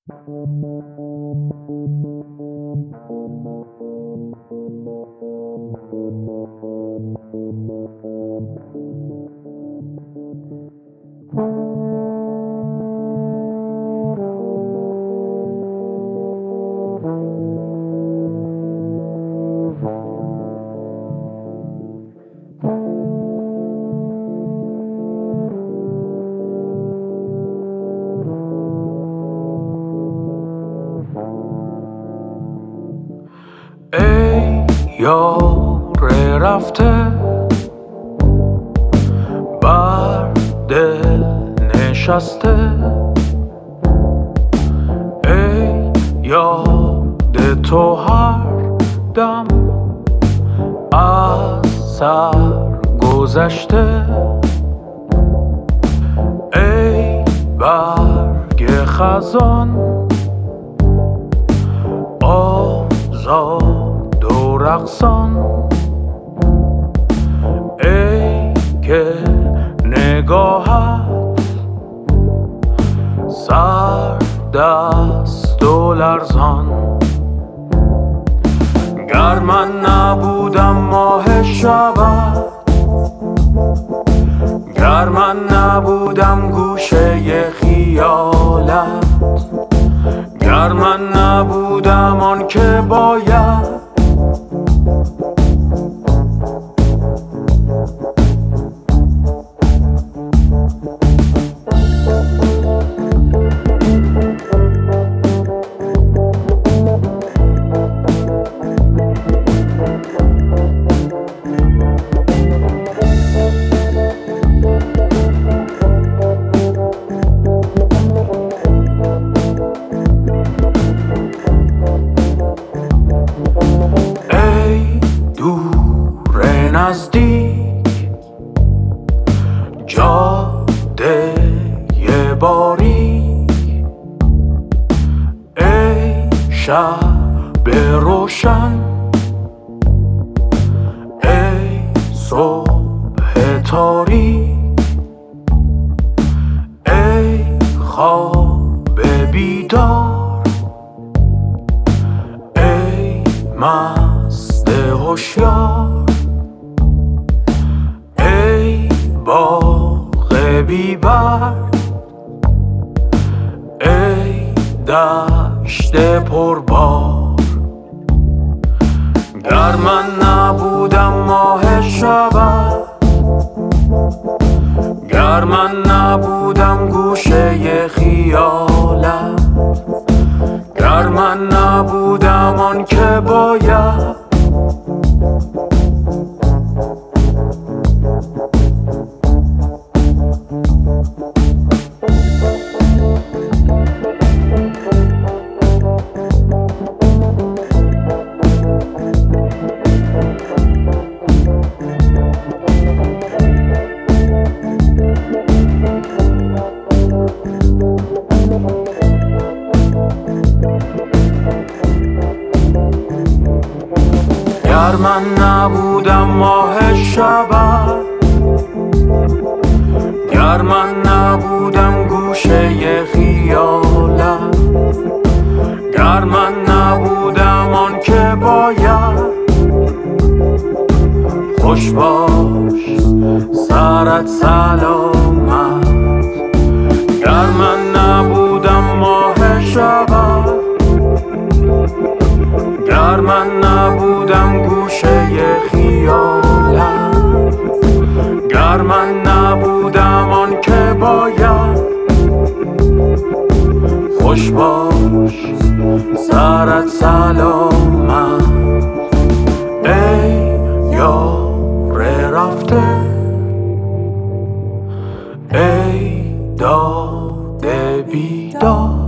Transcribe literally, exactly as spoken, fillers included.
ای یار رفته بر دل نشسته، ای یاد تو هر دم از سر گذشته، ای برگ خزان آزاد و رقصان، ای که نگاهت سرد است و لرزان. گر من نبودم ماه شبت، گر من نبودم گوشه خیالت، گر من نبودم آن که باید نزدیک جاده باریک، ای شب روشن، ای صبح تاریک، ای خواب بیدار، ای مست هوشیار، باغ بی‌برگ، ای دشت پربار. گر من نبودم ماه شبت، گر من نبودم گوشه خیالت، گر من نبودم آن که باید گر من نبودم ماه شبت، گر من نبودم گوشه خیالت، گر من نبودم آن که باید خوش باش سرت سلامت. گر من نبودم ماه شبت، گر من نبودم گوشه خیالت، گر من نبودم آن که باید خوش باش سرت سلامت. ای یار رفته، ای داده بیدار،